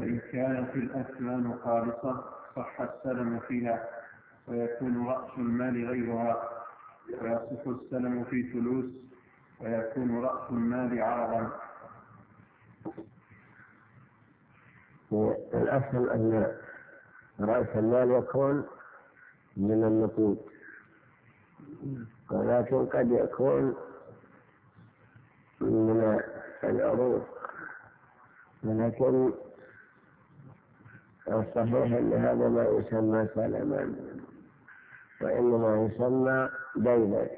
فإن كانت الأثمان خالصة صح السلم فيها ويكون رأس المال غيرها، ويصح السلم في ثلث ويكون رأس المال عرضا. الأصل أن رأس المال يكون من النقود، ولكن قد يكون من العروض، ولكن الصحيح أن هذا ما يسمى سلما، وإنما يسمى دينا،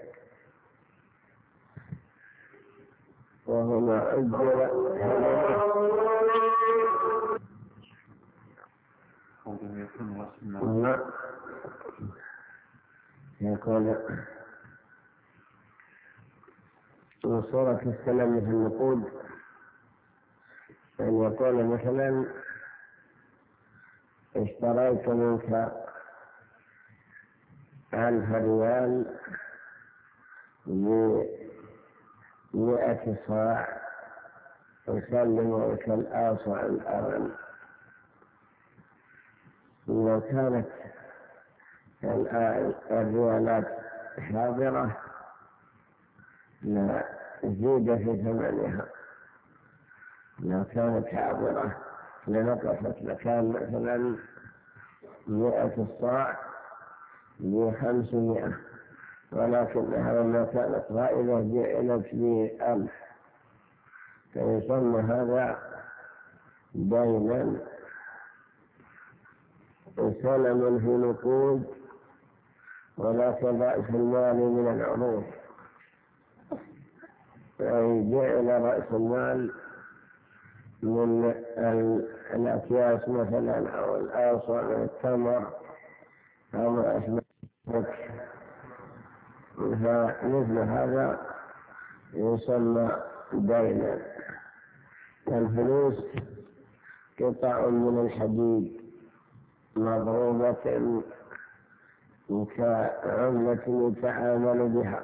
وهما أجر يكون من صورة السلم في النقود أن يقول مثلا اشتريت منك 1000 ريال ب100 صاع أسلمك الآصع الأرن. لو كانت الريالات حاضرة لا زيد في ثمنها، لو كانت حاضرة لنقصت، لكان مثلا 100 الصاع ب500، ولكنها لما كانت غائبة جعلت ب1000، فيسمى هذا دينا سلما في نقود، ولكن رأس المال من العروض، أي جعل رأس المال من الأكياس مثلا أو الآصع من التمر أو ما أشبه ذلك، فمثل هذا يسمى دينا. الفلوس قطع من الحديد مضروبة كعملة يتعامل بها،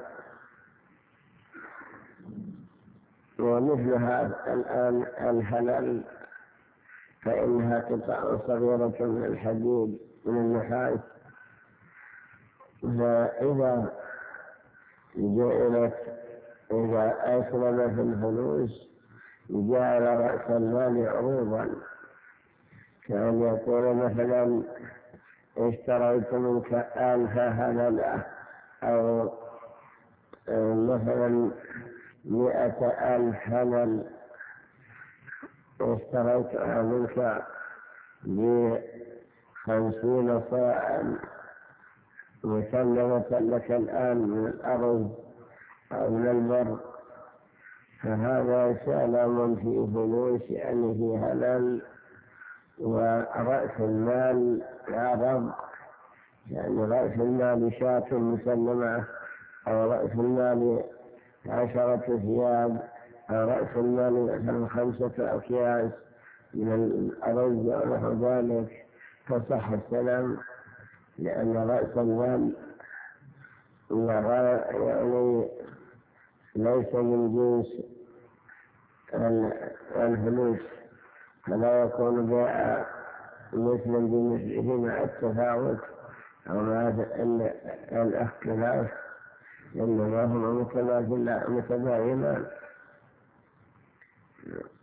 ومثلها الآن الحلال فإنها قطع صغيرة من الحديد من النحاس، فإذا إذا أسلم في الفلوس جعل رأس المال عروضا، كأن يقول مثلا اشتريت منك 1000 هللة، أو مثلا 100,000 هلل اشتريتها منك ب50 صاعا مسلمة لك الآن من الأرض أو من البر، فهذا سلم في فلوس يعني في هلل، ورأس المال عرض، يعني رأس المال شاة مسلمة، أو رأس المال 10 ثياب، أو رأس المال مثلا 5 أكياس من الأرز أو نحو ذلك، فصح السلام، لأن رأس المال يعني ليس من جنس الفلوس، فلا يكون بيع مثلا بمثله مع التفاوت أو مع الاختلاف، إنما هما متباينان.